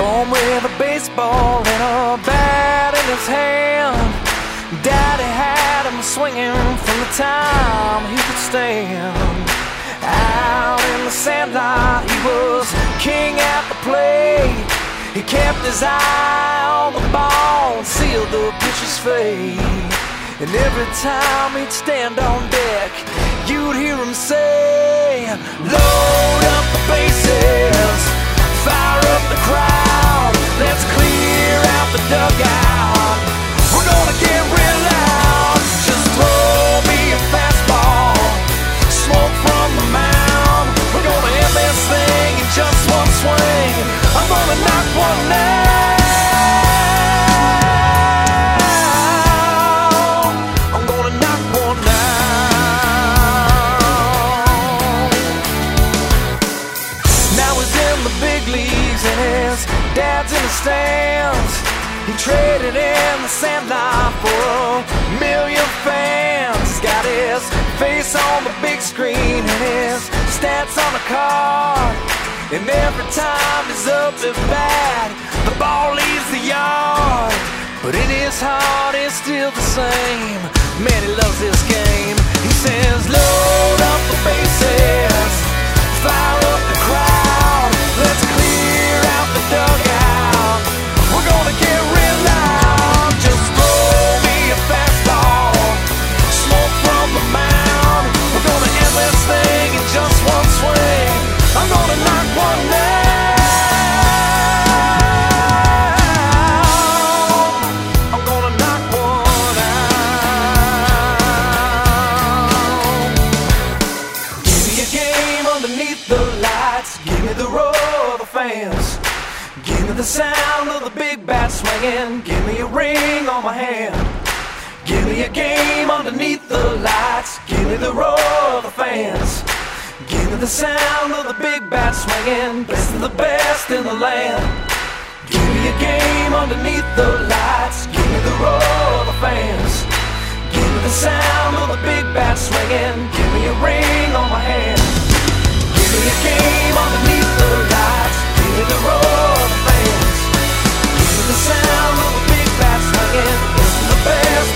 Home with a baseball and a bat in his hand. Daddy had him swinging from the time he could stand. Out in the sandlot, he was king at the plate. He kept his eye on the ball and sealed the pitcher's fate. And every time he'd stand on deck, you'd hear him say, load up the bases, fire up the crowd, let's clear out the dugout. We're gonna get real loud. Just throw me a fastball, smoke from the mound. We're gonna end this thing in just one swing. I'm gonna knock one down. I'm gonna knock one down. Now he's in the big leagues and his dad's in the stands. He traded in the sandlot for $1 million fans. He's got his face on the big screen and his stats on the card. And every time he's up at bat, the ball leaves the yard. But in his heart it's still the same. Man, he loves this game. He says, load up the bases, fire up the crowd, let's clear out the dugout. We're gonna get real loud. Just throw me a fastball, smoke from the mound. We're gonna end this thing in just one swing. I'm gonna knock one down. I'm gonna knock one out. Give me a game underneath the lights. Give me the roar of the fans. Give me the sound of the big bat swinging. Give me a ring on my hand. Give me a game underneath the lights. Give me the roar of the fans. Give me the sound of the big bat swinging. Best of the best in the land. Give me a game underneath the lights. Give me the roar of the fans. Give me the sound of the big bat swinging. Give me a ring on my hand. Give me a game underneath the lights. Give me the roar of the fans. Give me the sound of the big bat swinging. Best of the best